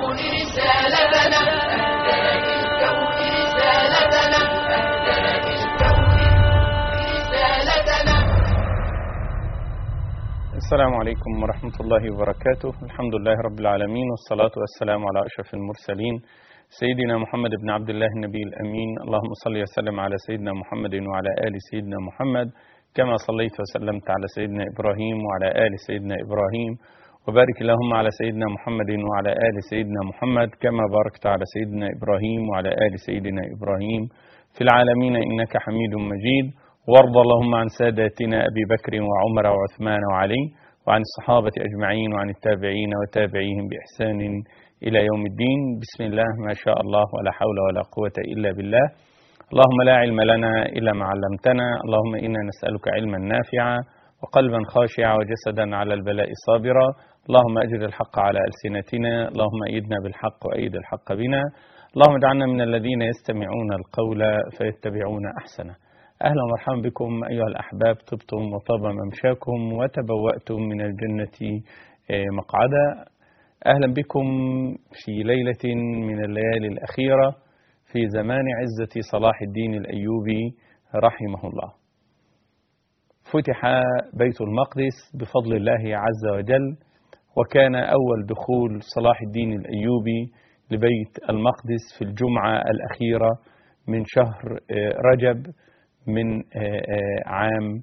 للكون رسالتنا، أهدى للكون رسالتنا، أهدى للكون رسالتنا. السلام عليكم ورحمة الله وبركاته. الحمد لله رب العالمين، والصلاة والسلام على أشرف المرسلين سيدنا محمد بن عبد الله النبي الأمين. اللهم صل وسلم على سيدنا محمد وعلى آل سيدنا محمد كما صليت وسلمت على سيدنا إبراهيم وعلى آل سيدنا إبراهيم، وبارك اللهم على سيدنا محمد وعلى آل سيدنا محمد كما باركت على سيدنا إبراهيم وعلى آل سيدنا إبراهيم في العالمين إنك حميد مجيد. وارض اللهم عن ساداتنا أبي بكر وعمر وعثمان وعلي، وعن الصحابة أجمعين، وعن التابعين وتابعيهم بإحسان إلى يوم الدين. بسم الله ما شاء الله ولا حول ولا قوة إلا بالله. اللهم لا علم لنا إلا ما علمتنا. اللهم إنا نسألك علما نافعا وقلبا خاشعا وجسدا على البلاء صابرا. اللهم أجر الحق على ألسنتنا. اللهم أيدنا بالحق وأيد الحق بنا. اللهم اجعلنا من الذين يستمعون القول فيتبعون أحسنه. أهلا ومرحبا بكم أيها الأحباب، طبتم وطاب ممشاكم وتبوأتم من الجنة مقعدا. أهلا بكم في ليلة من الليالي الأخيرة في زمان عزة صلاح الدين الأيوبي رحمه الله. فتح بيت المقدس بفضل الله عز وجل، وكان أول دخول صلاح الدين الأيوبي لبيت المقدس في الجمعة الأخيرة من شهر رجب من عام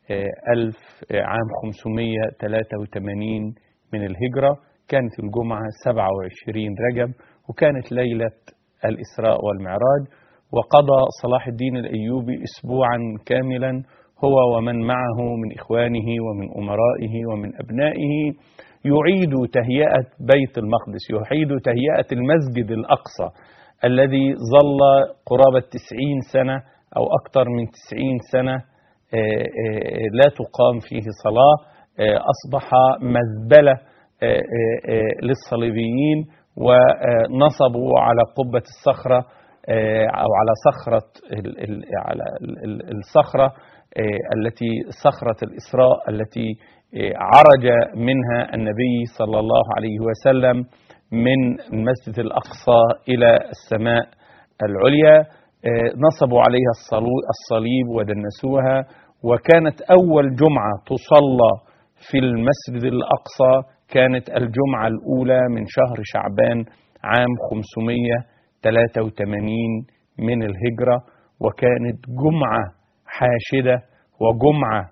583 من الهجرة. كانت الجمعة 27 رجب، وكانت ليلة الإسراء والمعراج. وقضى صلاح الدين الأيوبي أسبوعا كاملا هو ومن معه من إخوانه ومن أمرائه ومن أبنائه يعيد تهيئة بيت المقدس، يعيد تهيئة المسجد الأقصى الذي ظل قرابة 90 سنة أو أكثر من 90 سنة لا تقام فيه صلاة. أصبح مزبلة للصليبيين، ونصبوا على قبة الصخرة أو على صخرة الصخرة التي صخرة الإسراء التي عرج منها النبي صلى الله عليه وسلم من المسجد الأقصى إلى السماء العليا. نصبوا عليها الصليب ودنسوها، وكانت أول جمعة تصلى في المسجد الأقصى كانت الجمعة الأولى من شهر شعبان عام 583 من الهجرة، وكانت جمعة حاشدة وجمعة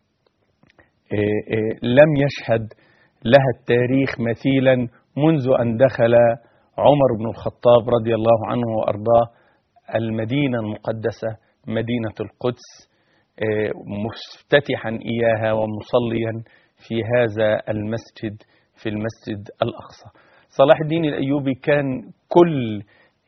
لم يشهد لها التاريخ مثيلا منذ أن دخل عمر بن الخطاب رضي الله عنه وأرضاه المدينة المقدسة مدينة القدس، مفتتحا إياها ومصليا في هذا المسجد، في المسجد الأقصى. صلاح الدين الأيوبي كان كل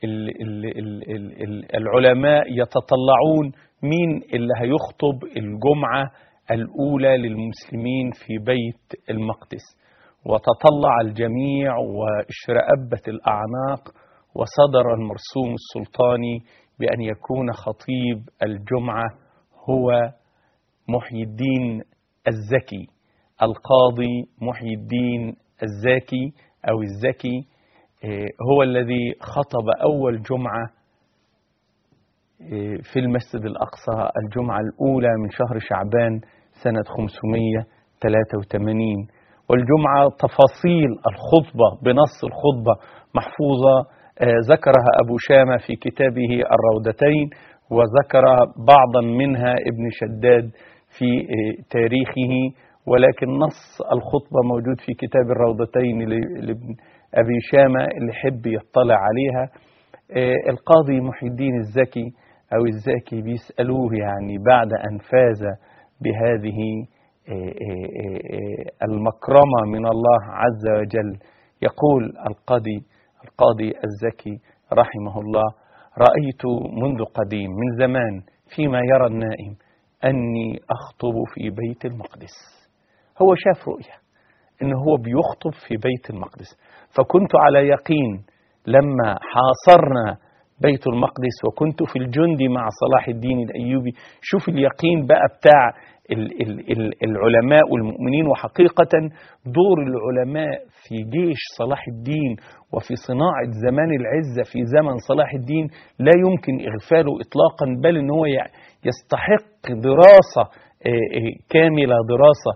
العلماء يتطلعون مين اللي هيخطب الجمعة الأولى للمسلمين في بيت المقدس، وتطلع الجميع واشرأبت الأعناق، وصدر المرسوم السلطاني بأن يكون خطيب الجمعة هو محي الدين الزكي، القاضي محي الدين الزكي أو الزكي. هو الذي خطب أول جمعة في المسجد الأقصى، الجمعة الأولى من شهر شعبان سنة 583. والجمعة تفاصيل الخطبة بنص الخطبة محفوظة، ذكرها أبو شامة في كتابه الروضتين، وذكر بعضا منها ابن شداد في تاريخه، ولكن نص الخطبة موجود في كتاب الروضتين لابن أبي شامة اللي يحب يطلع عليها. القاضي محي الدين الزكي أو الزكي بيسألوه يعني بعد أن فاز بهذه المكرمة من الله عز وجل، يقول القاضي الزكي رحمه الله: رأيت منذ قديم من زمان فيما يرى النائم أني أخطب في بيت المقدس. هو شاف رؤية إنه هو بيخطب في بيت المقدس، فكنت على يقين لما حاصرنا بيت المقدس وكنت في الجند مع صلاح الدين الأيوبي. شوف اليقين بقى بتاع العلماء والمؤمنين. وحقيقة دور العلماء في جيش صلاح الدين وفي صناعة زمان العزة في زمن صلاح الدين لا يمكن إغفاله إطلاقا، بل إن هو يستحق دراسة كاملة، دراسة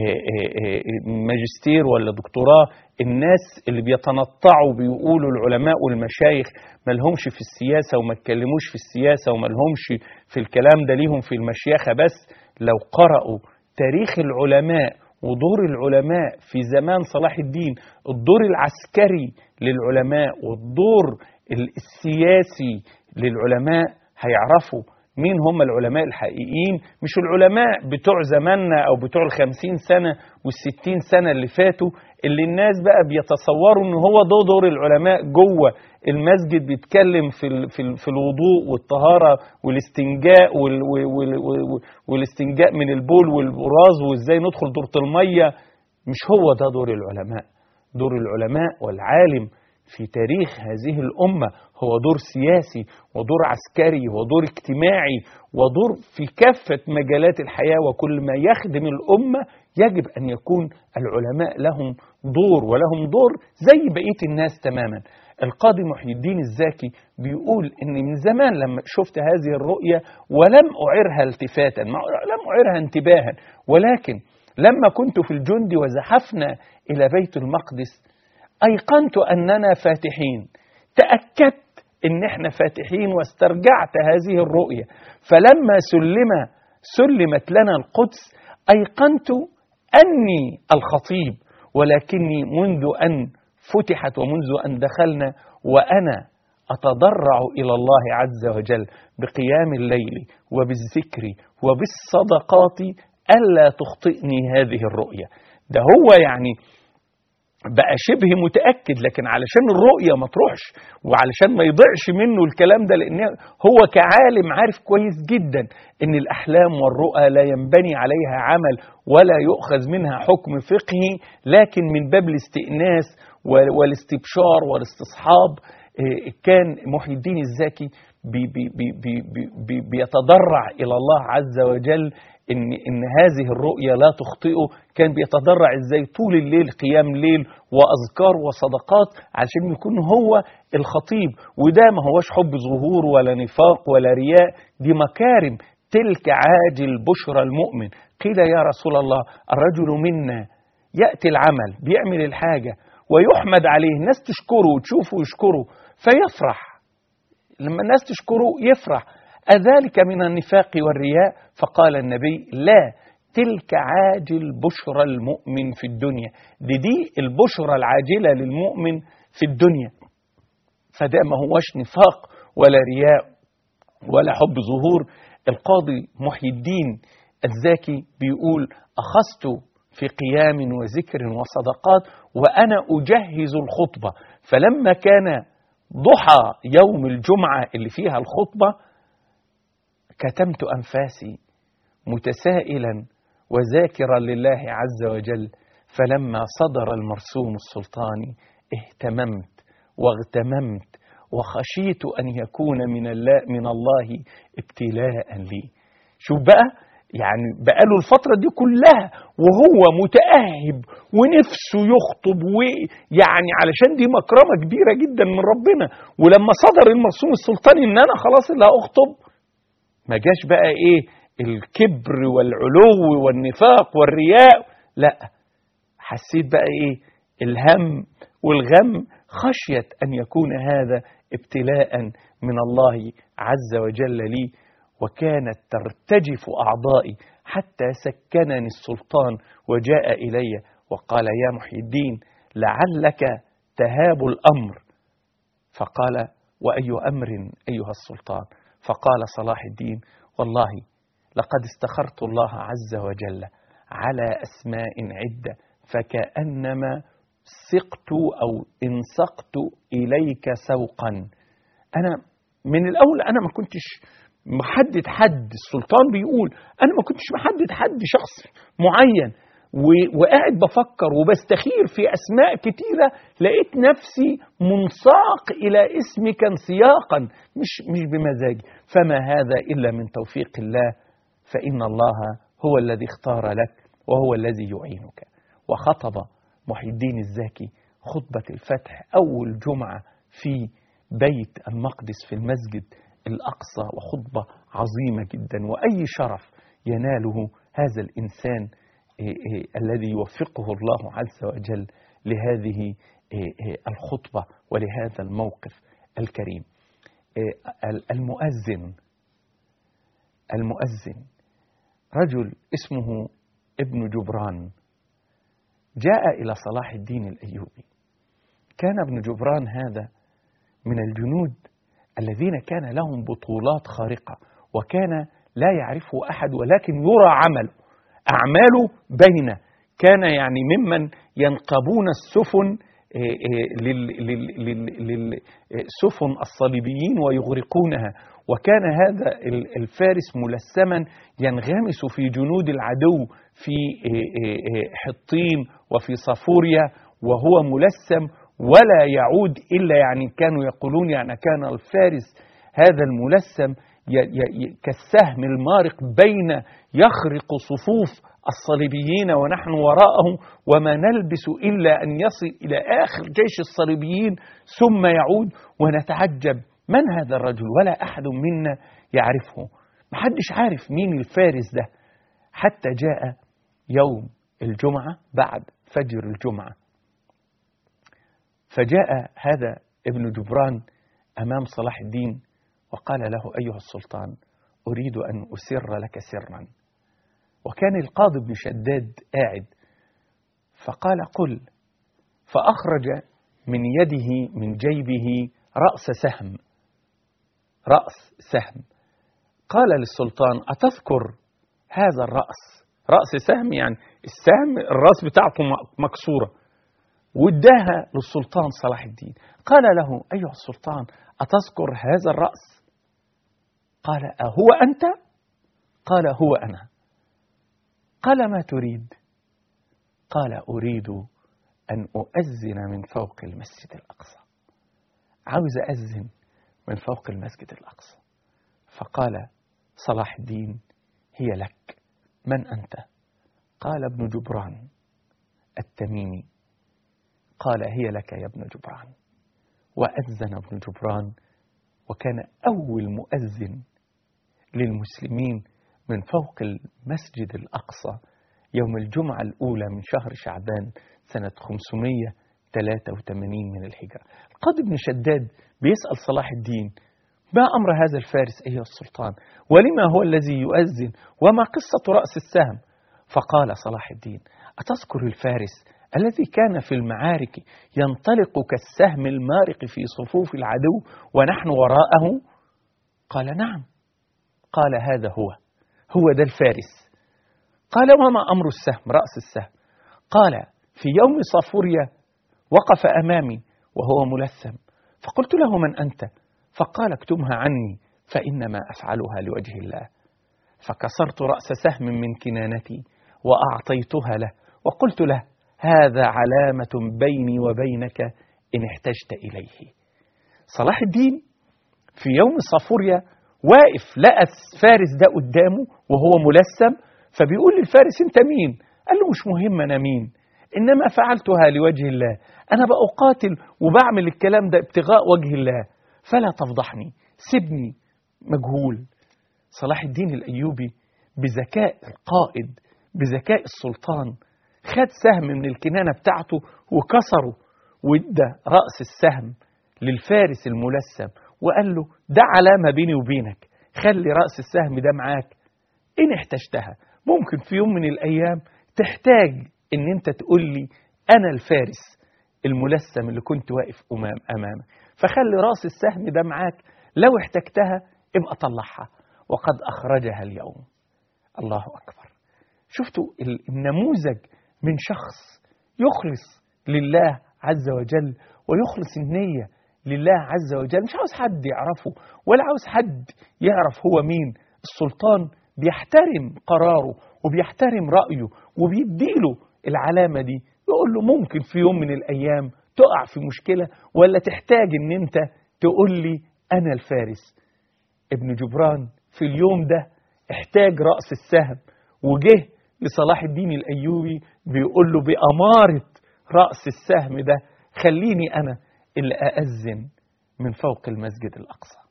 ماجستير ولا دكتوراه. الناس اللي بيتنطعوا بيقولوا العلماء والمشايخ ما لهمش في السياسة وما اتكلموش في السياسة وما لهمش في الكلام ده، ليهم في المشيخة بس، لو قرأوا تاريخ العلماء ودور العلماء في زمان صلاح الدين، الدور العسكري للعلماء والدور السياسي للعلماء، هيعرفوا مين هم العلماء الحقيقيين، مش العلماء بتوع زماننا أو بتوع 50 سنة وال60 سنة اللي فاتوا، اللي الناس بقى بيتصوروا ان هو ده دور العلماء جوه المسجد، بيتكلم في الوضوء والطهارة والاستنجاء والاستنجاء من البول والبراز وازاي ندخل دورة المية. مش هو ده دور العلماء. دور العلماء والعالم في تاريخ هذه الأمة هو دور سياسي ودور عسكري ودور اجتماعي ودور في كافة مجالات الحياة، وكل ما يخدم الأمة يجب أن يكون العلماء لهم دور ولهم دور زي بقية الناس تماما. القاضي محي الدين الزاكي بيقول إن من زمان لما شفت هذه الرؤية ولم أعرها التفاتا، لم أعرها انتباها، ولكن لما كنت في الجند وزحفنا إلى بيت المقدس أيقنت أننا فاتحين، تأكدت إن إحنا فاتحين واسترجعت هذه الرؤية. فلما سلمت لنا القدس أيقنت أني الخطيب، ولكني منذ أن فتحت ومنذ أن دخلنا وأنا أتضرع إلى الله عز وجل بقيام الليل وبالذكر وبالصدقات ألا تخطئني هذه الرؤية. ده هو يعني بقى شبه متأكد، لكن علشان الرؤية ما تروحش وعلشان ما يضيعش منه الكلام ده، لأن هو كعالم عارف كويس جدا إن الأحلام والرؤى لا ينبني عليها عمل ولا يؤخذ منها حكم فقهي، لكن من باب الاستئناس والاستبشار والاستصحاب. كان محي الدين الزاكي بيتضرع إلى الله عز وجل إن هذه الرؤية لا تخطئه. كان بيتضرع إزاي طول الليل، قيام ليل وأذكار وصدقات، عشان يكون هو الخطيب. وده ما هوش حب ظهور ولا نفاق ولا رياء، دي مكارم. تلك عاجل بشرى المؤمن. قيل يا رسول الله الرجل منا يأتي العمل بيعمل الحاجة ويحمد عليه، الناس تشكره وتشوفه يشكره فيفرح، لما الناس تشكره يفرح، أذلك من النفاق والرياء؟ فقال النبي لا، تلك عاجل بشرى المؤمن في الدنيا. دي البشرى العاجلة للمؤمن في الدنيا. فده ما هوش نفاق ولا رياء ولا حب ظهور. القاضي محي الدين الزاكي بيقول أخذت في قيام وذكر وصدقات وأنا أجهز الخطبة، فلما كان ضحى يوم الجمعة اللي فيها الخطبة كتمت أنفاسي متسائلا وذاكرا لله عز وجل، فلما صدر المرسوم السلطاني اهتممت واغتممت وخشيت أن يكون من الله ابتلاء لي. شوف بقى، يعني بقاله الفترة دي كلها وهو متأهب ونفسه يخطب، ويعني علشان دي مكرمة كبيرة جدا من ربنا. ولما صدر المرسوم السلطاني ان انا خلاص اللي هأخطب، ما جاش بقى ايه الكبر والعلو والنفاق والرياء، لا، حسيت بقى ايه الهم والغم، خشية ان يكون هذا ابتلاء من الله عز وجل لي. وكانت ترتجف أعضائي حتى سكنني السلطان وجاء إلي وقال يا محي الدين لعلك تهاب الأمر. فقال وأي أمر أيها السلطان؟ فقال صلاح الدين والله لقد استخرت الله عز وجل على أسماء عدة فكأنما سقت أو انسقت إليك سوقا. أنا من الأول أنا ما كنتش محدد حد، السلطان بيقول أنا ما كنتش محدد حد شخص معين، وقاعد بفكر وبستخير في أسماء كتيرة، لقيت نفسي منساق إلى اسمك انسياقا مش بمزاجي. فما هذا إلا من توفيق الله، فإن الله هو الذي اختار لك وهو الذي يعينك. وخطب محي الدين الزاكي خطبة الفتح أول جمعة في بيت المقدس في المسجد الأقصى، وخطبة عظيمة جدا، وأي شرف يناله هذا الإنسان الذي يوفقه الله عز وجل لهذه الخطبة ولهذا الموقف الكريم. المؤذن رجل اسمه ابن جبران جاء إلى صلاح الدين الأيوبي. كان ابن جبران هذا من الجنود الذين كان لهم بطولات خارقة، وكان لا يعرفه أحد ولكن يرى أعماله بينه. كان يعني ممن ينقبون السفن للسفن الصليبيين ويغرقونها، وكان هذا الفارس ملثما ينغمس في جنود العدو في حطين وفي صفوريا، وهو ملثم ولا يعود إلا، يعني كانوا يقولون يعني كان الفارس هذا الملثم كالسهم المارق بين يخرق صفوف الصليبيين ونحن وراءهم، وما نلبس إلا أن يصل إلى آخر جيش الصليبيين ثم يعود، ونتعجب من هذا الرجل ولا أحد منا يعرفه، محدش عارف مين الفارس ده، حتى جاء يوم الجمعة بعد فجر الجمعة، فجاء هذا ابن جبران أمام صلاح الدين وقال له: أيها السلطان، أريد أن أسر لك سرا. وكان القاضي بن شداد قاعد، فقال: قل. فأخرج من يده من جيبه رأس سهم. قال للسلطان: أتذكر هذا الرأس؟ رأس سهم يعني السهم الرأس بتاعته مكسورة، واداها للسلطان صلاح الدين. قال له: أيها السلطان، أتذكر هذا الرأس؟ قال: أهو أنت؟ قال: هو أنا. قال: ما تريد؟ قال: أريد أن أؤذن من فوق المسجد الأقصى، عاوز أذن من فوق المسجد الأقصى. فقال صلاح الدين: هي لك. من أنت؟ قال: ابن جبران التميمي. قال: هي لك يا ابن جبران. وأذن ابن جبران، وكان أول مؤذن للمسلمين من فوق المسجد الأقصى يوم الجمعة الأولى من شهر شعبان سنة 583 من الهجرة. القاضي بن شداد بيسأل صلاح الدين: ما أمر هذا الفارس أيها السلطان؟ ولما هو الذي يؤذن؟ وما قصة رأس السهم؟ فقال صلاح الدين: أتذكر الفارس الذي كان في المعارك ينطلق كالسهم المارق في صفوف العدو ونحن وراءه؟ قال: نعم. قال: هذا هو ده الفارس. قال: وما أمر السهم، رأس السهم؟ قال: في يوم صفوريا وقف أمامي وهو ملثم، فقلت له: من أنت؟ فقال: اكتمها عني فإنما أفعلها لوجه الله. فكسرت رأس سهم من كنانتي وأعطيتها له، وقلت له: هذا علامة بيني وبينك إن احتجت إليه. صلاح الدين في يوم صفوريا واقف، لقى الفارس ده قدامه وهو ملثم، فبيقول للفارس: انت مين؟ قال له: مش مهم أنا مين، إنما فعلتها لوجه الله، أنا بقاتل وبعمل الكلام ده ابتغاء وجه الله، فلا تفضحني، سيبني مجهول. صلاح الدين الأيوبي بذكاء القائد، بذكاء السلطان، خد سهم من الكنانة بتاعته وكسره، وادى رأس السهم للفارس الملثم، وقال له: ده علامة بيني وبينك، خلي رأس السهم ده معاك، إن احتجتها ممكن في يوم من الأيام تحتاج إن أنت تقول لي أنا الفارس الملثم اللي كنت واقف أمامك، فخلي رأس السهم ده معاك، لو احتجتها ابقى طلعها. وقد أخرجها اليوم. الله أكبر. شفتوا النموذج من شخص يخلص لله عز وجل، ويخلص النية لله عز وجل، مش عاوز حد يعرفه ولا عاوز حد يعرف هو مين. السلطان بيحترم قراره وبيحترم رأيه وبيديله العلامة دي، يقول له ممكن في يوم من الأيام تقع في مشكلة ولا تحتاج ان انت تقول لي أنا الفارس. ابن جبران في اليوم ده احتاج رأس السهم، وجه لصلاح الدين الأيوبي بيقول له بأمارة رأس السهم ده خليني أنا اللي أأذن من فوق المسجد الأقصى.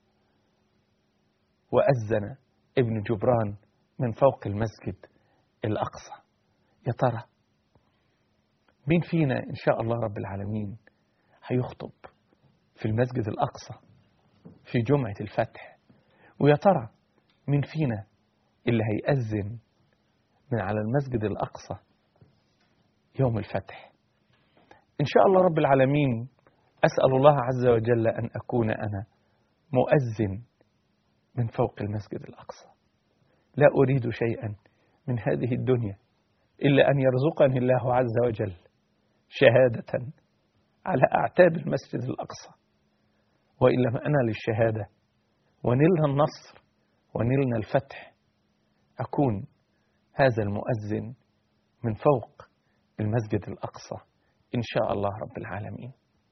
وأذن ابن جبران من فوق المسجد الأقصى. يا ترى مين فينا إن شاء الله رب العالمين هيخطب في المسجد الأقصى في جمعة الفتح؟ ويا ترى مين فينا اللي هيأذن من على المسجد الأقصى يوم الفتح؟ إن شاء الله رب العالمين أسأل الله عز وجل أن أكون أنا مؤذن من فوق المسجد الأقصى. لا أريد شيئا من هذه الدنيا إلا أن يرزقني الله عز وجل شهادة على أعتاب المسجد الأقصى، وإن لم أنل الشهادة ونلنا النصر ونلنا الفتح أكون هذا المؤذن من فوق المسجد الأقصى إن شاء الله رب العالمين.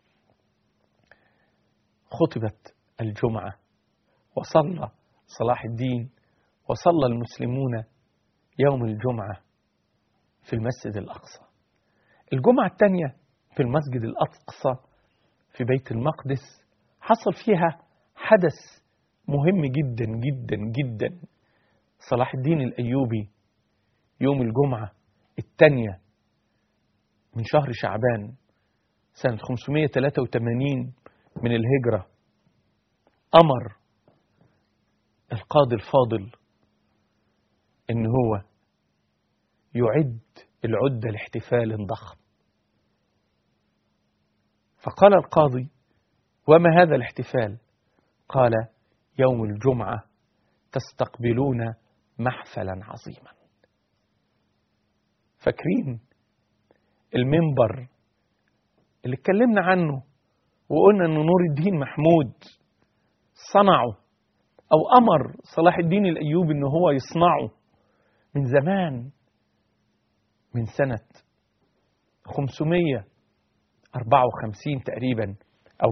خطبت الجمعة وصلى صلاح الدين وصلى المسلمون يوم الجمعة في المسجد الأقصى. الجمعة الثانية في المسجد الأقصى في بيت المقدس حصل فيها حدث مهم جدا جدا جدا. صلاح الدين الأيوبي يوم الجمعة الثانية من شهر شعبان سنة 583 من الهجرة أمر القاضي الفاضل إن هو يعد العدة لاحتفال ضخم. فقال القاضي: وما هذا الاحتفال؟ قال: يوم الجمعة تستقبلون محفلا عظيما. فاكرين المنبر اللي اتكلمنا عنه وقلنا أن نور الدين محمود صنعه أو أمر صلاح الدين الأيوبي أنه هو يصنعه من زمان، من سنة 554 تقريبا أو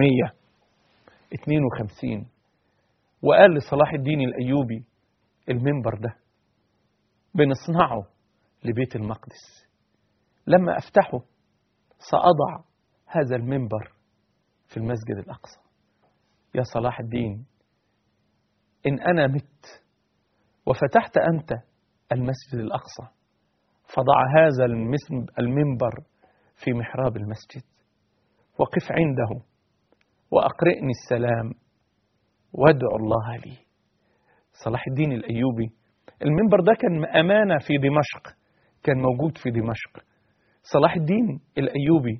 552. وقال لصلاح الدين الأيوبي المنبر ده بنصنعه لبيت المقدس، لما أفتحه سأضع هذا المنبر في المسجد الأقصى. يا صلاح الدين، إن أنا مت وفتحت أنت المسجد الأقصى فضع هذا المنبر في محراب المسجد وقف عنده وأقرئني السلام وادعو الله لي. صلاح الدين الأيوبي المنبر ده كان أمانة في دمشق، كان موجود في دمشق. صلاح الدين الأيوبي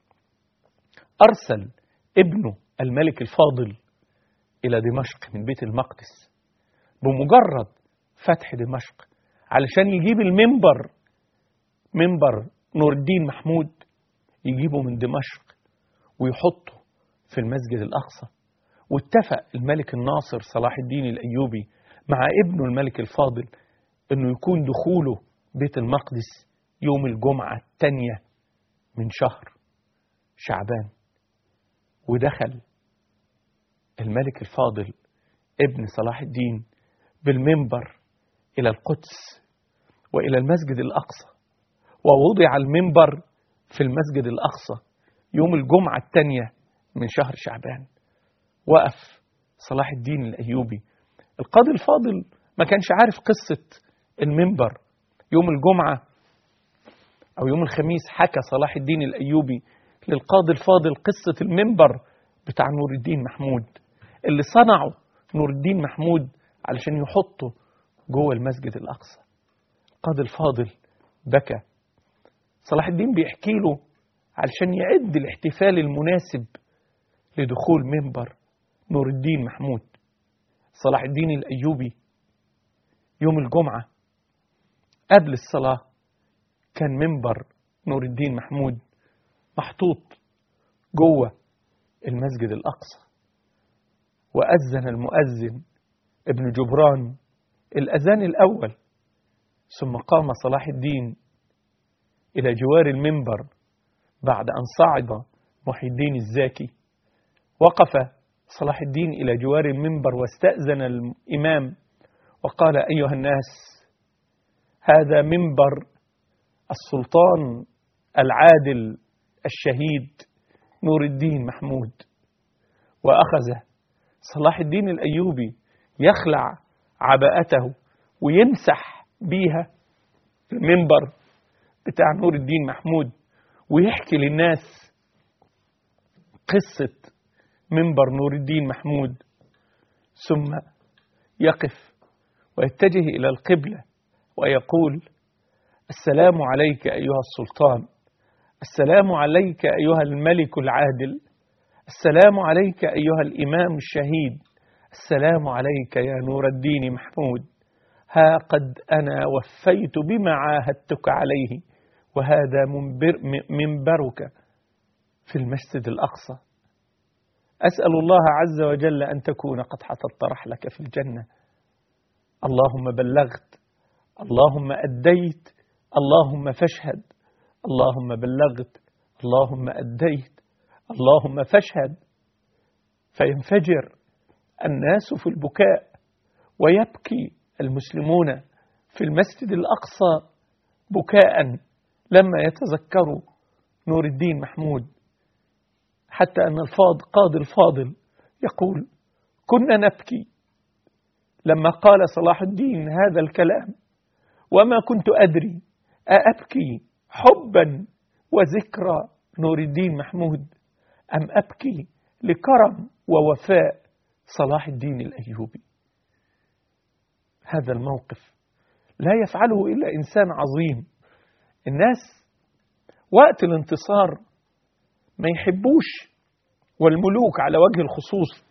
أرسل ابنه الملك الفاضل إلى دمشق من بيت المقدس بمجرد فتح دمشق علشان يجيب المنبر، منبر نور الدين محمود، يجيبه من دمشق ويحطه في المسجد الأقصى. واتفق الملك الناصر صلاح الدين الأيوبي مع ابنه الملك الفاضل أنه يكون دخوله بيت المقدس يوم الجمعة الثانية من شهر شعبان. ودخل الملك الفاضل ابن صلاح الدين بالمنبر إلى القدس وإلى المسجد الأقصى، ووضع المنبر في المسجد الأقصى يوم الجمعة الثانية من شهر شعبان. وقف صلاح الدين الأيوبي. القاضي الفاضل ما كانش عارف قصة المنبر. يوم الجمعة أو يوم الخميس حكى صلاح الدين الأيوبي للقاضي الفاضل قصة المنبر بتاع نور الدين محمود اللي صنعه نور الدين محمود علشان يحطه جوه المسجد الأقصى. القاضي الفاضل بكى. صلاح الدين بيحكي له علشان يعد الاحتفال المناسب لدخول منبر نور الدين محمود. صلاح الدين الأيوبي يوم الجمعة قبل الصلاة كان منبر نور الدين محمود محطوط جوه المسجد الأقصى. وأذن المؤذن ابن جبران الأذان الأول، ثم قام صلاح الدين إلى جوار المنبر بعد أن صعد محي الدين الزاكي. وقف صلاح الدين إلى جوار المنبر واستأذن الإمام وقال: أيها الناس، هذا منبر السلطان العادل الشهيد نور الدين محمود. وأخذ صلاح الدين الأيوبي يخلع عباءته ويمسح بيها المنبر بتاع نور الدين محمود، ويحكي للناس قصة منبر نور الدين محمود، ثم يقف ويتجه إلى القبلة ويقول: السلام عليك أيها السلطان، السلام عليك أيها الملك العادل، السلام عليك أيها الإمام الشهيد، السلام عليك يا نور الدين محمود. ها قد أنا وفيت بما عاهدتك عليه، وهذا منبرك في المسجد الأقصى. أسأل الله عز وجل أن تكون قد حطت رحلك في الجنة. اللهم بلغت، اللهم أديت، اللهم فاشهد. اللهم بلغت، اللهم أديت، اللهم فاشهد. فينفجر الناس في البكاء، ويبكي المسلمون في المسجد الأقصى بكاء لما يتذكروا نور الدين محمود، حتى أن قاضي الفاضل يقول: كنا نبكي لما قال صلاح الدين هذا الكلام، وما كنت أدري أأبكي حبا وذكرى نور الدين محمود أم أبكي لكرم ووفاء صلاح الدين الأيوبي. هذا الموقف لا يفعله إلا إنسان عظيم. الناس وقت الانتصار ما يحبوش، والملوك على وجه الخصوص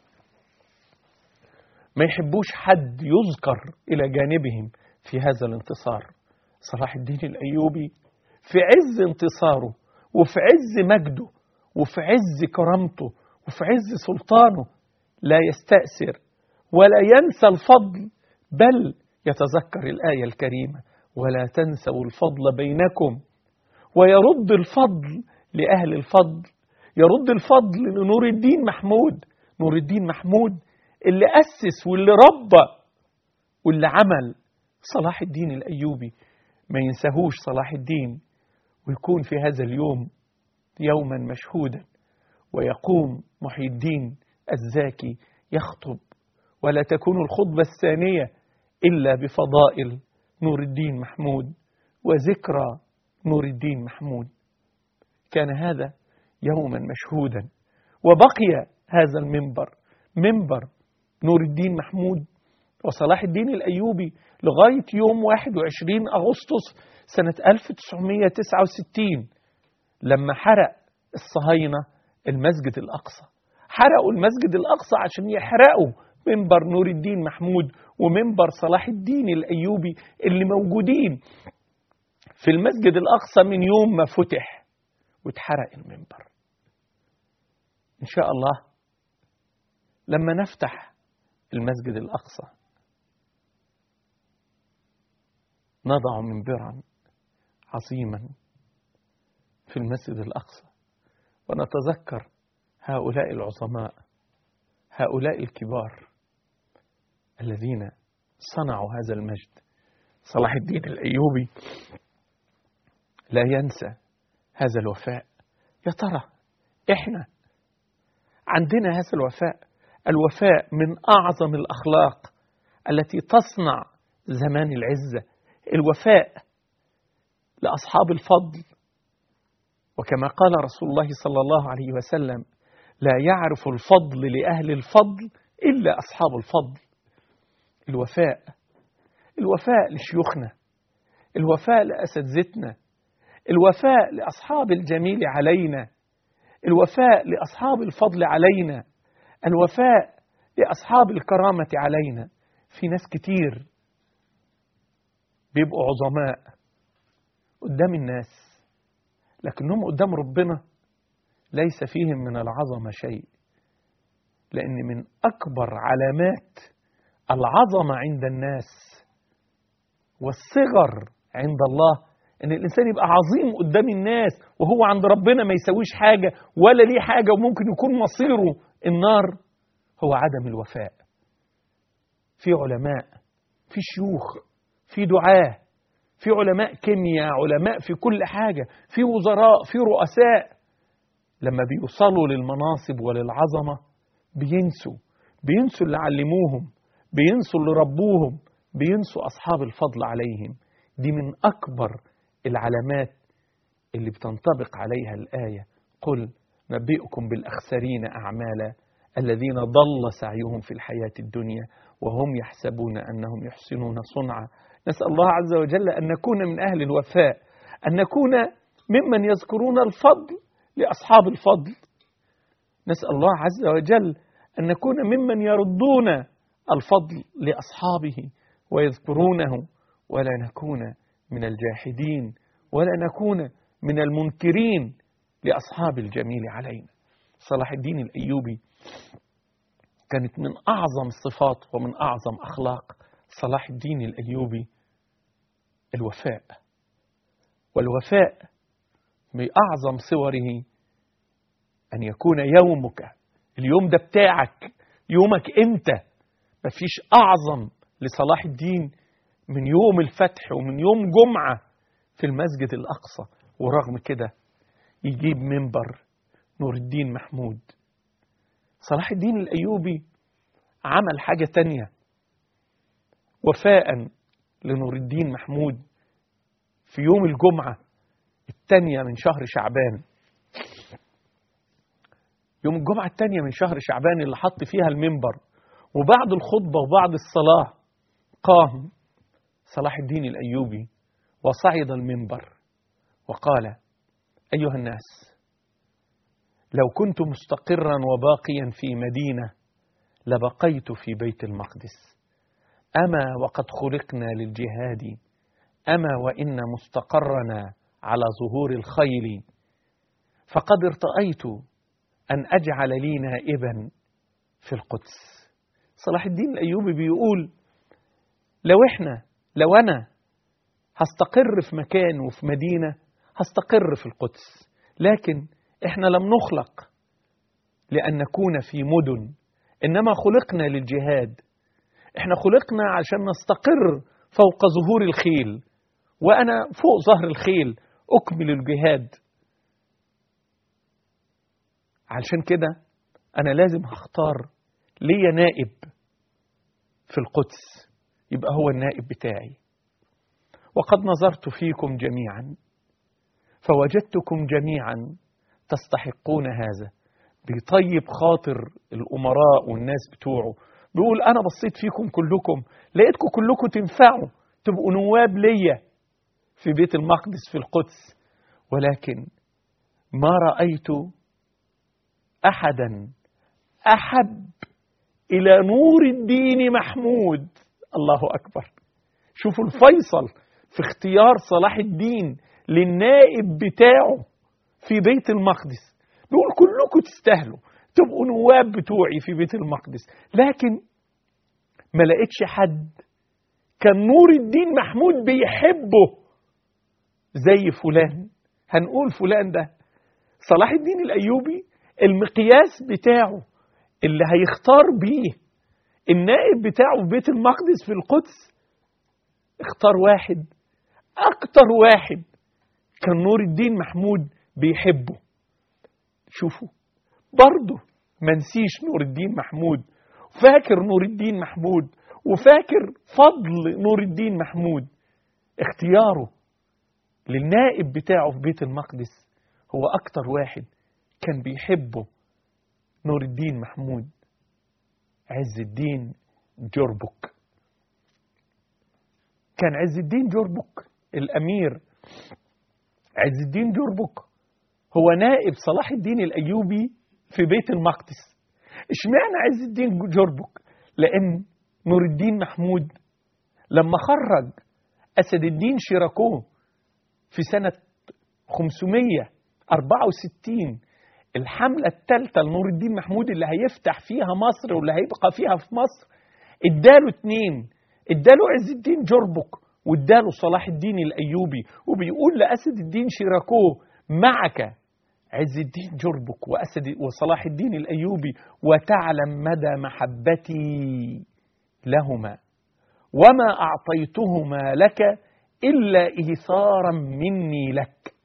ما يحبوش حد يذكر إلى جانبهم في هذا الانتصار. صلاح الدين الأيوبي في عز انتصاره وفي عز مجده وفي عز كرامته وفي عز سلطانه لا يستأثر ولا ينسى الفضل، بل يتذكر الآية الكريمة: ولا تنسوا الفضل بينكم، ويرد الفضل لأهل الفضل، يرد الفضل لنور الدين محمود. نور الدين محمود اللي أسس واللي ربى واللي عمل صلاح الدين الأيوبي، ما ينساهوش صلاح الدين، ويكون في هذا اليوم يوما مشهودا، ويقوم محي الدين الزاكي يخطب، ولا تكون الخطبة الثانية إلا بفضائل نور الدين محمود وذكرى نور الدين محمود. كان هذا يوما مشهودا، وبقي هذا المنبر منبر نور الدين محمود وصلاح الدين الأيوبي لغاية يوم 21 أغسطس سنة 1969 لما حرق الصهاينة المسجد الأقصى. حرقوا المسجد الأقصى عشان يحرقوا منبر نور الدين محمود ومنبر صلاح الدين الأيوبي اللي موجودين في المسجد الأقصى من يوم ما فتح واتحرق المنبر. إن شاء الله لما نفتح المسجد الأقصى نضع منبرا عظيما في المسجد الأقصى، ونتذكر هؤلاء العظماء، هؤلاء الكبار الذين صنعوا هذا المجد. صلاح الدين الأيوبي لا ينسى هذا الوفاء. يا ترى إحنا عندنا هذا الوفاء؟ الوفاء من أعظم الأخلاق التي تصنع زمان العزة. الوفاء لأصحاب الفضل، وكما قال رسول الله صلى الله عليه وسلم: لا يعرف الفضل لأهل الفضل إلا أصحاب الفضل. الوفاء لشيوخنا، الوفاء لأساتذتنا، الوفاء لأصحاب الجميل علينا، الوفاء لأصحاب الفضل علينا، الوفاء لأصحاب الكرامة علينا. في ناس كتير بيبقوا عظماء قدام الناس، لكنهم قدام ربنا ليس فيهم من العظمة شيء، لأن من أكبر علامات العظمة عند الناس والصغر عند الله، ان الانسان يبقى عظيم قدام الناس وهو عند ربنا ما يسويش حاجة ولا ليه حاجة وممكن يكون مصيره النار، هو عدم الوفاء. في علماء، في شيوخ، في دعاة، في علماء كيمياء، علماء في كل حاجة، في وزراء، في رؤساء، لما بيوصلوا للمناصب وللعظمة بينسوا اللي علموهم، بينسوا اللي ربوهم، بينسوا أصحاب الفضل عليهم. دي من أكبر العلامات اللي بتنطبق عليها الآية: قل نبئكم بالأخسرين أعمالا الذين ضل سعيهم في الحياة الدنيا وهم يحسبون أنهم يحسنون صنعا. نسأل الله عز وجل أن نكون من أهل الوفاء، أن نكون ممن يذكرون الفضل لأصحاب الفضل. نسأل الله عز وجل أن نكون ممن يردون الفضل لأصحابه ويذكرونه، ولا نكون من الجاحدين ولا نكون من المنكرين لأصحاب الجميل علينا. صلاح الدين الأيوبي كانت من أعظم الصفات ومن أعظم أخلاق صلاح الدين الأيوبي الوفاء، والوفاء بأعظم صوره أن يكون يومك، اليوم ده بتاعك، يومك أنت. مفيش أعظم لصلاح الدين من يوم الفتح ومن يوم جمعة في المسجد الأقصى. ورغم كده يجيب منبر نور الدين محمود. صلاح الدين الأيوبي عمل حاجة تانية وفاء لنور الدين محمود في يوم الجمعة الثانية من شهر شعبان. يوم الجمعة الثانية من شهر شعبان اللي حط فيها المنبر، وبعد الخطبة وبعد الصلاة قام صلاح الدين الأيوبي وصعد المنبر وقال: أيها الناس، لو كنت مستقرا وباقيا في مدينة لبقيت في بيت المقدس، أما وقد خلقنا للجهاد، أما وإن مستقرنا على ظهور الخيل، فقد ارتأيت أن أجعل لي نائبا في القدس. صلاح الدين الأيوبي بيقول: لو أنا هستقر في مكان وفي مدينة هستقر في القدس، لكن إحنا لم نخلق لأن نكون في مدن، إنما خلقنا للجهاد. إحنا خلقنا عشان نستقر فوق ظهور الخيل، وأنا فوق ظهر الخيل أكمل الجهاد. علشان كده أنا لازم هختار ليا نائب في القدس يبقى هو النائب بتاعي. وقد نظرت فيكم جميعا فوجدتكم جميعا تستحقون هذا. بيطيب خاطر الأمراء والناس بتوعه، بيقول: أنا بصيت فيكم كلكم لقيتكم كلكم تنفعوا تبقوا نواب ليا في بيت المقدس في القدس، ولكن ما رأيت أحدا أحب إلى نور الدين محمود. الله أكبر. شوفوا الفيصل في اختيار صلاح الدين للنائب بتاعه في بيت المقدس. بيقول كلكم تستاهلوا تبقوا نواب بتوعي في بيت المقدس، لكن ما لقيتش حد كان نور الدين محمود بيحبه زي فلان. هنقول فلان ده صلاح الدين الأيوبي المقياس بتاعه اللي هيختار بيه النائب بتاعه في بيت المقدس في القدس، اختار واحد أكتر واحد كان نور الدين محمود بيحبه. شوفوا برضه ما نسيش نور الدين محمود، فاكر نور الدين محمود وفاكر فضل نور الدين محمود. اختياره للنائب بتاعه في بيت المقدس هو أكتر واحد كان بيحبه نور الدين محمود، عز الدين جربك. كان عز الدين جربك الأمير عز الدين جربك هو نائب صلاح الدين الأيوبي في بيت المقدس. اشمعنى عز الدين جربك؟ لأن نور الدين محمود لما خرج أسد الدين شيراكو في سنة 564 الحملة الثالثة لنور الدين محمود اللي هيفتح فيها مصر واللي هيبقى فيها في مصر، اداله 2، اداله عز الدين جربك واداله صلاح الدين الأيوبي، وبيقول لأسد الدين شيراكوه: معك عز الدين جربك وصلاح الدين الأيوبي، وتعلم مدى محبتي لهما، وما أعطيتهما لك إلا إيثارا مني لك.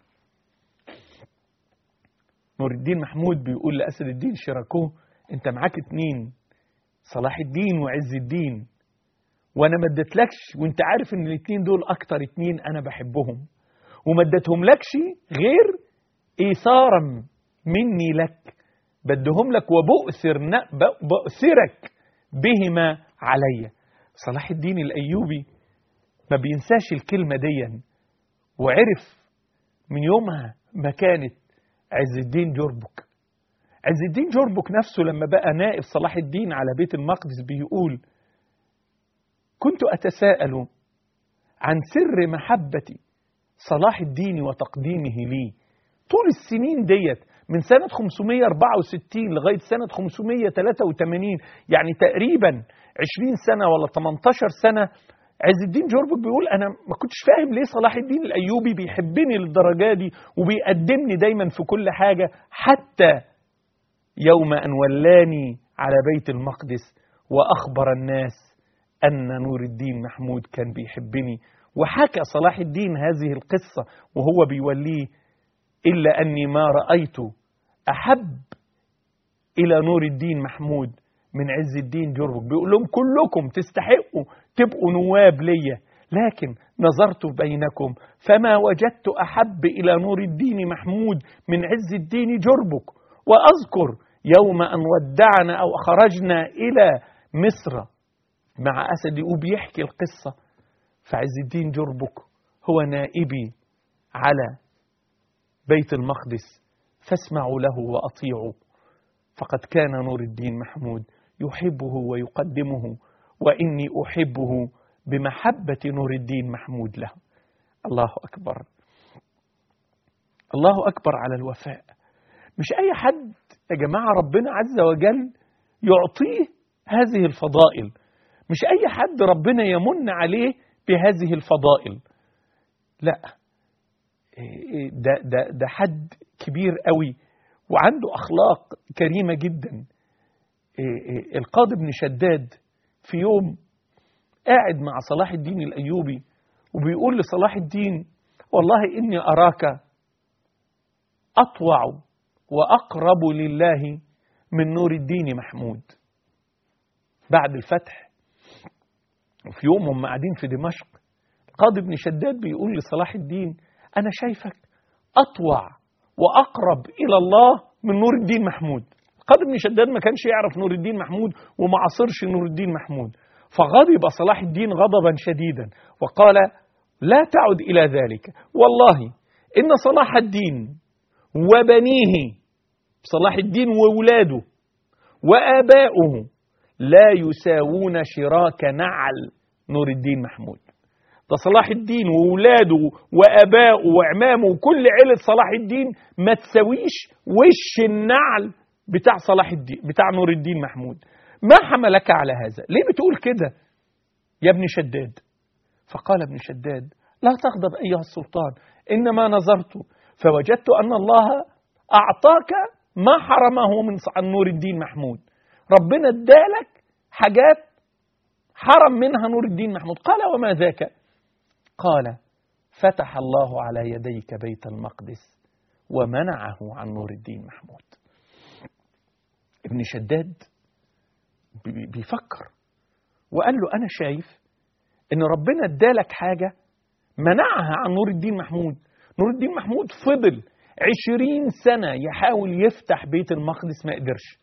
نور الدين محمود بيقول لأسد الدين شيراكوه: أنت معاك 2، صلاح الدين وعز الدين، وأنا ما اديتلكش، وأنت عارف إن ال2 دول أكتر 2 أنا بحبهم، وما اديتهم لكش غير إيثارا مني لك، بدهم لك وبؤثرك بهما علي. صلاح الدين الأيوبي ما بينساش الكلمة دي، وعرف من يومها مكانة عز الدين جربك. عز الدين جربك نفسه لما بقى نائب صلاح الدين على بيت المقدس بيقول: كنت أتساءل عن سر محبة صلاح الدين وتقديمه لي طول السنين ديت، من سنة 564 لغاية سنة 583، يعني تقريبا 20 سنة ولا 18 سنة. عز الدين جربك بيقول: أنا ما كنتش فاهم ليه صلاح الدين الأيوبي بيحبني للدرجة دي وبيقدمني دايما في كل حاجة، حتى يوم أن ولاني على بيت المقدس وأخبر الناس أن نور الدين محمود كان بيحبني. وحكى صلاح الدين هذه القصة وهو بيوليه: إلا أني ما رأيت أحب إلى نور الدين محمود من عز الدين جربك. بيقول لهم: كلكم تستحقوا تبقوا نواب ليا، لكن نظرت بينكم فما وجدت أحب إلى نور الدين محمود من عز الدين جربك. وأذكر يوم أن ودعنا أو خرجنا إلى مصر مع أسد، وبيحكي القصة، فعز الدين جربك هو نائبي على بيت المقدس، فاسمعوا له وأطيعوا، فقد كان نور الدين محمود يحبه ويقدمه، وإني أحبه بمحبة نور الدين محمود له. الله أكبر، الله أكبر على الوفاء. مش أي حد يا جماعة ربنا عز وجل يعطيه هذه الفضائل، مش أي حد ربنا يمن عليه بهذه الفضائل، لا، ده حد كبير قوي وعنده أخلاق كريمة جدا. القاضي بن شداد في يوم قاعد مع صلاح الدين الأيوبي وبيقول لصلاح الدين: والله إني أراك أطوع وأقرب لله من نور الدين محمود. بعد الفتح وفي يوم هم قاعدين في دمشق، القاضي بن شداد بيقول لصلاح الدين: أنا شايفك أطوع وأقرب إلى الله من نور الدين محمود. القاضي بن شداد ما كانش يعرف نور الدين محمود وما عصرش نور الدين محمود، فغضب صلاح الدين غضبا شديدا وقال: لا تعد إلى ذلك، والله إن صلاح الدين وبنيه، صلاح الدين وولاده وآباؤه، لا يساوون شراك نعل نور الدين محمود. ده صلاح الدين وولاده وآباؤه وعمامه وكل عيلة صلاح الدين ما تساويش وش النعل بتاع صلاح الدين بتاع نور الدين محمود. ما حملك على هذا؟ ليه بتقول كده يا ابن شداد؟ فقال ابن شداد: لا تغضب أيها السلطان، إنما نظرت فوجدت أن الله أعطاك ما حرمه عن نور الدين محمود. ربنا ادالك حاجات حرم منها نور الدين محمود. قال: وما ذاك؟ قال: فتح الله على يديك بيت المقدس ومنعه عن نور الدين محمود. ابن شداد بيفكر وقال له: أنا شايف إن ربنا ادالك حاجة منعها عن نور الدين محمود. نور الدين محمود فضل 20 سنة يحاول يفتح بيت المقدس ما قدرش،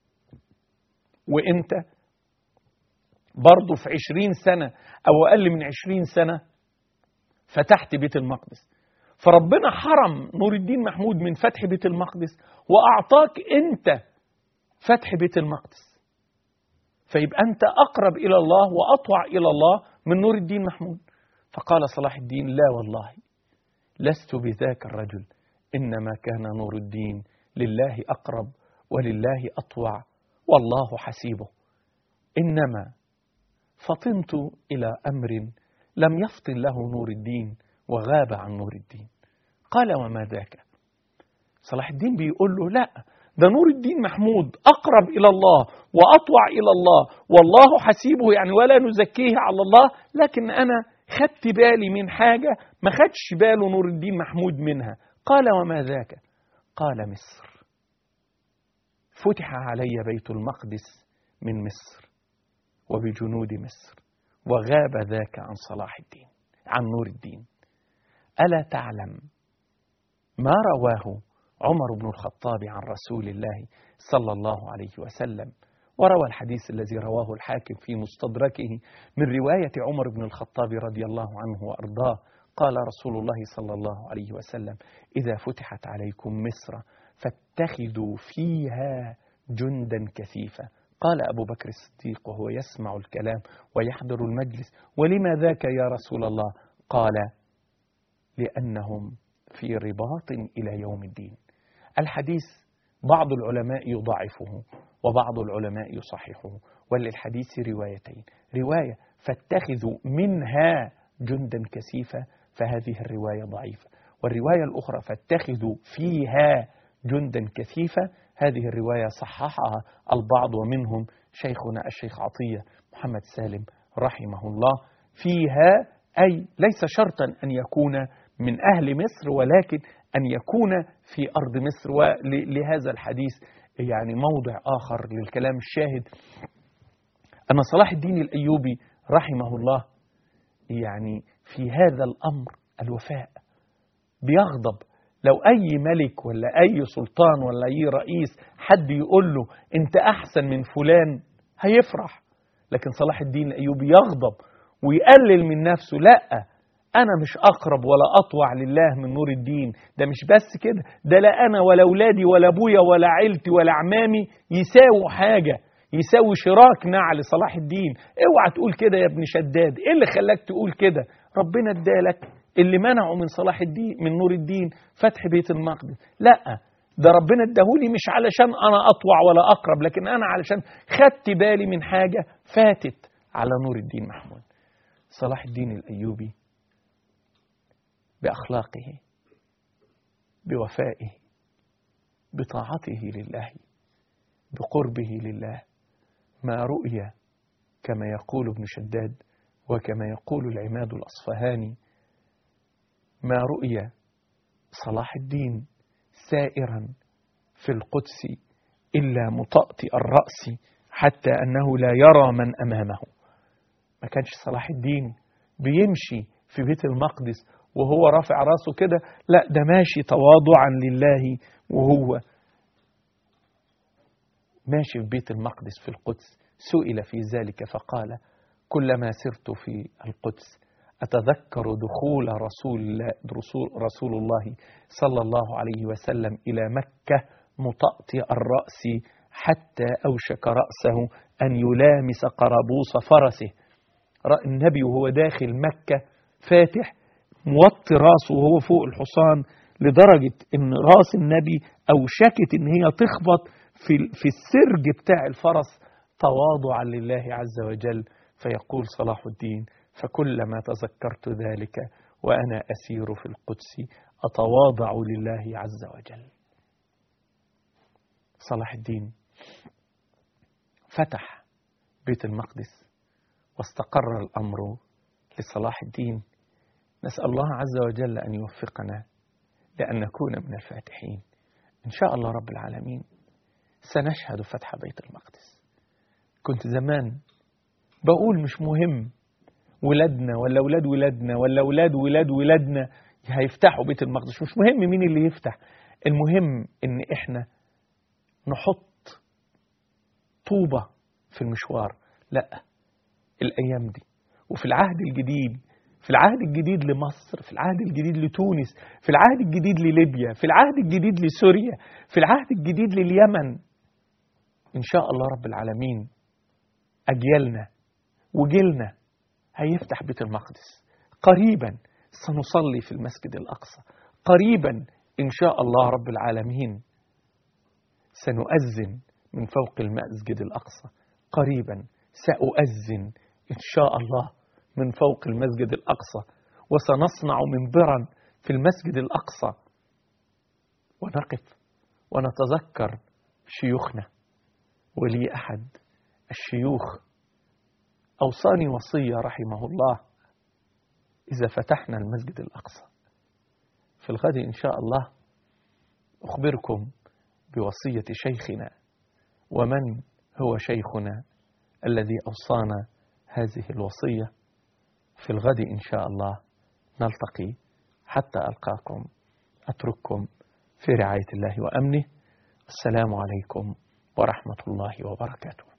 وإنت برضه في 20 سنة أو أقل من 20 سنة فتحت بيت المقدس. فربنا حرم نور الدين محمود من فتح بيت المقدس وأعطاك أنت فتح بيت المقدس، فيبقى أنت أقرب إلى الله وأطوع إلى الله من نور الدين محمود. فقال صلاح الدين: لا والله لست بذاك الرجل، إنما كان نور الدين لله أقرب ولله أطوع والله حسيبه، إنما فطنت إلى أمر لم يفطن له نور الدين وغاب عن نور الدين. قال وما ذاك؟ صلاح الدين بيقول له لا، ده نور الدين محمود أقرب إلى الله وأطوع إلى الله، والله حسيبه يعني ولا نزكيه على الله، لكن أنا خدت بالي من حاجة ما خدش باله نور الدين محمود منها. قال وما ذاك؟ قال مصر، فتح علي بيت المقدس من مصر وبجنود مصر، وغاب ذاك عن صلاح الدين، عن نور الدين. ألا تعلم ما رواه عمر بن الخطاب عن رسول الله صلى الله عليه وسلم؟ وروى الحديث الذي رواه الحاكم في مستدركه من رواية عمر بن الخطاب رضي الله عنه وأرضاه، قال رسول الله صلى الله عليه وسلم: إذا فتحت عليكم مصر فاتخذوا فيها جندا كثيفا. قال أبو بكر الصديق وهو يسمع الكلام ويحضر المجلس: ولما ذاك يا رسول الله؟ قال: لأنهم في رباط إلى يوم الدين. الحديث بعض العلماء يضعفه وبعض العلماء يصححه، وللحديث روايتين: رواية فاتخذوا منها جندا كثيفا، فهذه الرواية ضعيفة، والرواية الأخرى فاتخذوا فيها جندا كثيفا، هذه الرواية صححها البعض ومنهم شيخنا الشيخ عطية محمد سالم رحمه الله. فيها أي ليس شرطا أن يكون من أهل مصر، ولكن أن يكون في أرض مصر. ولهذا الحديث يعني موضع آخر للكلام الشاهد أن صلاح الدين الأيوبي رحمه الله يعني في هذا الأمر الوفاء، بيغضب لو أي ملك ولا أي سلطان ولا أي رئيس حد يقول له أنت أحسن من فلان هيفرح، لكن صلاح الدين الأيوبي يغضب ويقلل من نفسه. لا، أنا مش أقرب ولا أطوع لله من نور الدين، ده مش بس كده، ده لا أنا ولا أولادي ولا أبويا ولا عيلتي ولا عمامي يساووا حاجة، يساوي شراك نعل صلاح الدين. اوعى تقول كده يا ابن شداد. ايه اللي خلاك تقول كده؟ ربنا ادالك اللي منعه من صلاح الدين، من نور الدين، فتح بيت المقدس. لا، ده ربنا اداهولي مش علشان انا اطوع ولا اقرب، لكن انا علشان خدت بالي من حاجة فاتت على نور الدين محمود. صلاح الدين الأيوبي بأخلاقه، بوفائه، بطاعته لله، بقربه لله، ما رؤي كما يقول ابن شداد وكما يقول العماد الأصفهاني: ما رؤي صلاح الدين سائرا في القدس إلا مطأطئ الرأس حتى أنه لا يرى من أمامه. ما كانش صلاح الدين بيمشي في بيت المقدس وهو رافع راسه كده، لا، ده ماشي تواضعا لله وهو ماشي في بيت المقدس في القدس. سئل في ذلك فقال: كلما سرت في القدس أتذكر دخول رسول الله صلى الله عليه وسلم إلى مكة مطأطئ الرأس حتى أوشك رأسه أن يلامس قربوس فرسه. النبي وهو داخل مكة فاتح موطي راسه وهو فوق الحصان، لدرجة أن راس النبي أوشكت أن هي تخبط في السرج بتاع الفرس تواضعا لله عز وجل. فيقول صلاح الدين: فكلما تذكرت ذلك وأنا أسير في القدس أتواضع لله عز وجل. صلاح الدين فتح بيت المقدس واستقر الأمر لصلاح الدين. نسأل الله عز وجل أن يوفقنا لأن نكون من الفاتحين إن شاء الله رب العالمين. سنشهد فتح بيت المقدس. كنت زمان بقول مش مهم ولادنا ولا ولاد ولادنا ولا ولاد ولاد ولادنا هيفتحوا بيت المقدس، مش مهم مين اللي يفتح، المهم إن إحنا نحط طوبة في المشوار. لا، الأيام دي وفي العهد الجديد، في العهد الجديد لمصر، في العهد الجديد لتونس، في العهد الجديد لليبيا، في العهد الجديد لسوريا، في العهد الجديد لليمن، إن شاء الله رب العالمين أجيالنا وجيلنا هيفتح بيت المقدس قريبا. سنصلي في المسجد الأقصى قريبا إن شاء الله رب العالمين. سنؤذن من فوق المسجد الأقصى قريبا. سأؤذن إن شاء الله من فوق المسجد الأقصى، وسنصنع منبرا في المسجد الأقصى، ونقف ونتذكر شيوخنا. ولي أحد الشيوخ أوصاني وصية رحمه الله: إذا فتحنا المسجد الأقصى في الغد إن شاء الله أخبركم بوصية شيخنا. ومن هو شيخنا الذي أوصانا هذه الوصية؟ في الغد إن شاء الله نلتقي. حتى ألقاكم أترككم في رعاية الله وأمنه. السلام عليكم ورحمة الله وبركاته.